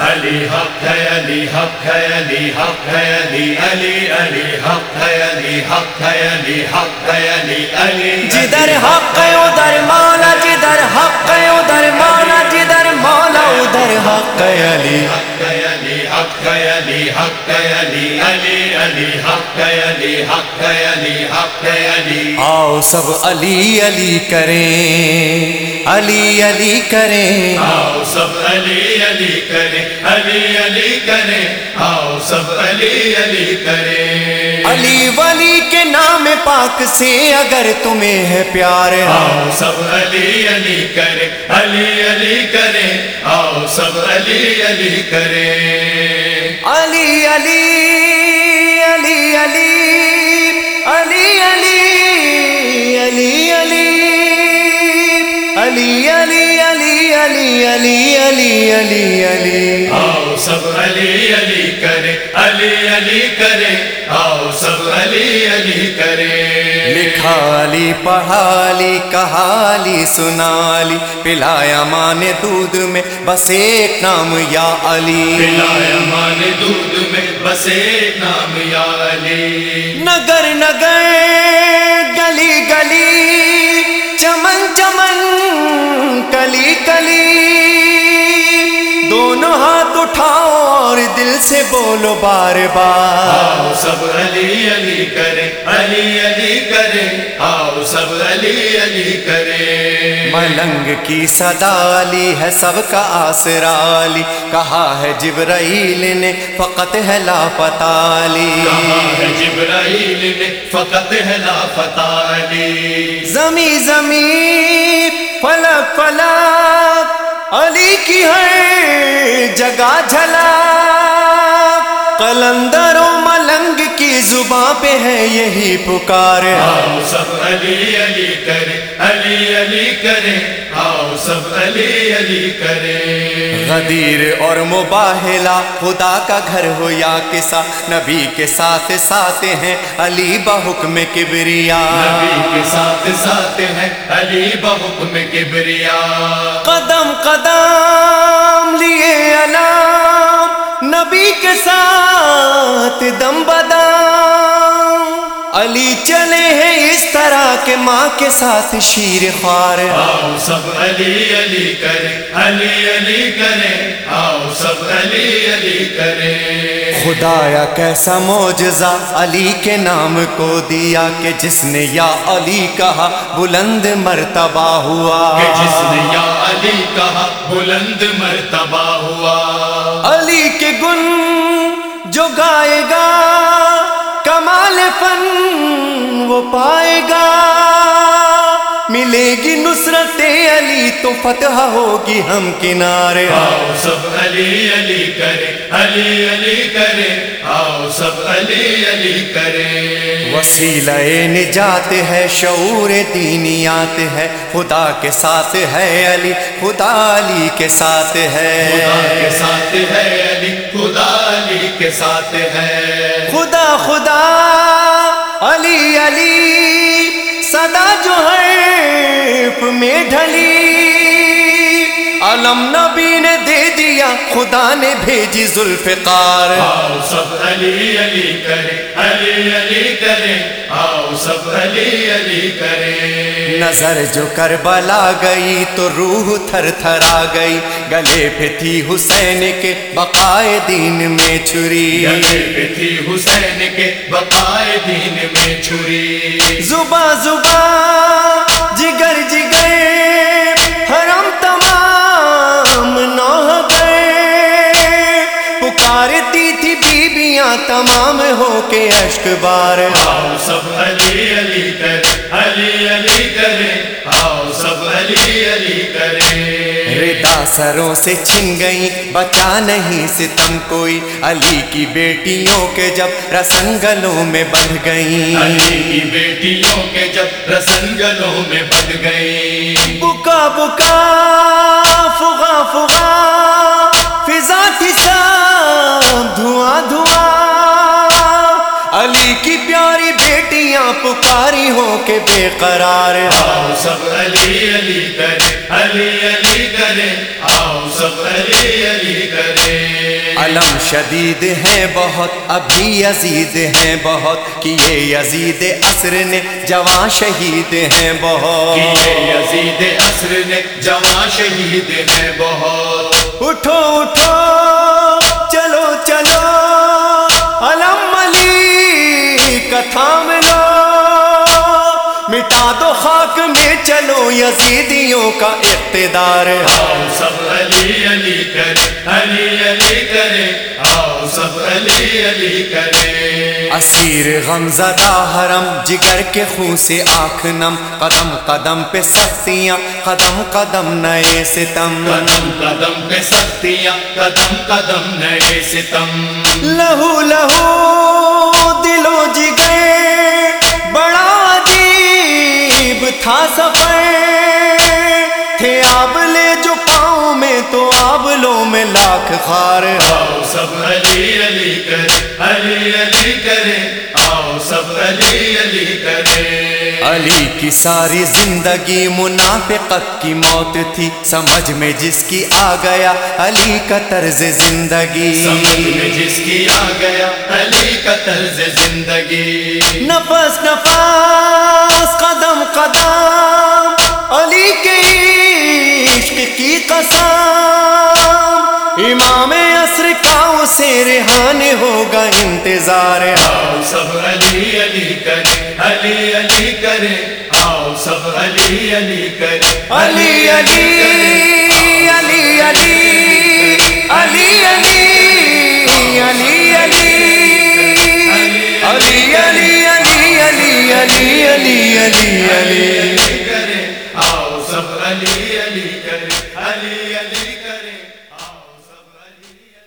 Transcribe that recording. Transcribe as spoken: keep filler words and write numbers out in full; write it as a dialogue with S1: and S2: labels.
S1: علی حق ہے علی حق ہے علی حق ہے علی علی علی حق ہے علی حق ہے علی حق ہے علی علی
S2: جدھر حق ہے ادھر مولا جدھر حق ہے ادھر مولا جدھر مولا ادھر حق ہے علی
S1: حق ہے علی حق ہے علی حق ہے علی علی علی حق ہے علی حق ہے علی حق ہے علی
S2: آؤ سب علی علی کریں علی علی کریں
S1: آؤ سب علی علی کریں علی علی کریں آؤ سب علی علی کریں
S2: علی ولی کے نام پاک سے اگر تمہیں ہے پیار
S1: آؤ سب علی علی کریں علی علی کریں آؤ سب علی علی کریں
S2: علی علی علی علی علی علی علی علی علی علی علی علی علی علی علی علی
S1: آؤ سب علی علی کریں علی علی کریں آؤ سب علی علی کریں
S2: لکھا علی پڑھا علی کہا علی سنا علی پلایا ماں نے دودھ میں بس ایک نام یا علی
S1: پلایا ماں نے دودھ میں بس ایک نام یا علی
S2: نگر نگر گلی گلی چمن چمن کلی کلی دونوں ہاتھ اٹھاؤ اور دل سے بولو بار بار
S1: آؤ سب علی علی کریں علی علی کریں آؤ سب علی علی کریں
S2: ملنگ کی صدا علی ہے سب کا آسرا علی کہا ہے جبرائیل نے فقط ہے لاپتہ علی
S1: کہا ہے جبرائیل نے فقط ہے لاپتہ علی
S2: زمیں زمیں فلک فلک علی کی ہے جگہ جھلا قلندر و ملنگ کی زباں پہ ہے یہی پکار
S1: آؤ سب علی علی کریں علی علی کریں آؤ سب علی علی کریں
S2: غدیر اور مباہلا خدا کا گھر ہو یا کسا نبی کے ساتھ ساتھ ہیں علی بحکم کبریا
S1: نبی کے ساتھ ساتھ ہیں علی بحکم کبریا
S2: قدم قدم لیے علام نبی کے ساتھ دم بدام علی چلے ہیں اس طرح کہ ماں کے ساتھ شیر خوار
S1: آؤ سب علی علی کریں علی علی کریں آؤ سب علی علی کریں
S2: خدایا کیسا معجزہ علی کے نام کو دیا کہ جس نے یا علی کہا بلند مرتبہ ہوا
S1: کہ جس نے یا علی کہا بلند مرتبہ ہوا
S2: علی کے گن جو گائے گا کمال فن وہ پائے گا ملے گی نصرت علی تو فتح ہوگی ہم کنارے
S1: آؤ سب علی علی کریں علی علی کریں آؤ سب علی علی کریں
S2: وسیلہ نجات ہے شعور دینیات ہے خدا کے ساتھ ہے علی خدا علی کے ساتھ ہے
S1: خدا کے ساتھ ہے علی خدا علی کے ساتھ ہے
S2: خدا خدا علی علی صدا جو ہے میں ڈھلی علم نبی نے دے دیا خدا نے بھیجی ذوالفقار
S1: آؤ سب علی علی کریں علی علی کریں آؤ سب علی علی کریں
S2: نظر جو کربلا گئی تو روح تھر تھر آ گئی گلے پہ تھی حسین کے بقائے دین میں چھری
S1: گلے پہ تھی حسین کے بقائے دین میں چھری
S2: زباں زباں جگر جگر حرم تمام نوح گئے پکارتی تھی بیبیاں تمام ہو کے اشک بار
S1: آؤ سب علی علی کریں علی علی کریں آؤ سب علی علی کریں
S2: ردا سروں سے چھن گئی بچا نہیں ستم کوئی علی کی بیٹیوں کے جب رسن گلوں میں بندھ گئیں
S1: علی کی بیٹیوں کے جب رسن گلوں میں بندھ گئی
S2: بکا بکا فغا فغا فضا تھی سب دھواں دھواں علی کی پیاری بیٹیاں پکاری ہو کے بے قرار
S1: آؤ سب علی علی کریں علی علی کریں آؤ سب علی علی کریں
S2: علم شدید ہیں بہت ابھی یزید ہیں بہت کیے یزید عصر نے جوان شہید ہیں بہت
S1: کیے یزید عصر نے جوان شہید ہیں بہت
S2: اٹھو اٹھو چلو چلو علم علی کا تھام لو مٹا دو خاک میں چلو یزیدیوں کا اقتدار
S1: آؤ سب علی علی کرے علی علی کرے آؤ سب علی علی کرے
S2: اسیر غم زدہ حرم جگر کے خون سے آنکھ نم قدم قدم پہ سختیاں قدم قدم نئے ستم
S1: قدم قدم پہ سختیاں قدم قدم نئے ستم
S2: لہو لہو دلو جگر بڑا عجیب تھا سفر تھے آبلے جو پاؤں میں تو آبلوں میں لاکھ خار
S1: آؤ سب علی علی کرے علی علی کرے آؤ سب علی علی کرے
S2: علی کی ساری زندگی منافقت کی موت تھی سمجھ میں جس کی آ گیا علی کا طرز زندگی
S1: سمجھ میں جس کی آ گیا علی کا طرز زندگی
S2: نفس نفس قدم قدم علی کے عشق کی قسم امام عصر کا اسے ریحان ہوگا انتظار
S1: آؤ سب علی علی کرے علی علی کرے آؤ سب علی علی کرے
S2: علی علی علی علی علی علی علی علی علی علی علی علی علی علی علی علی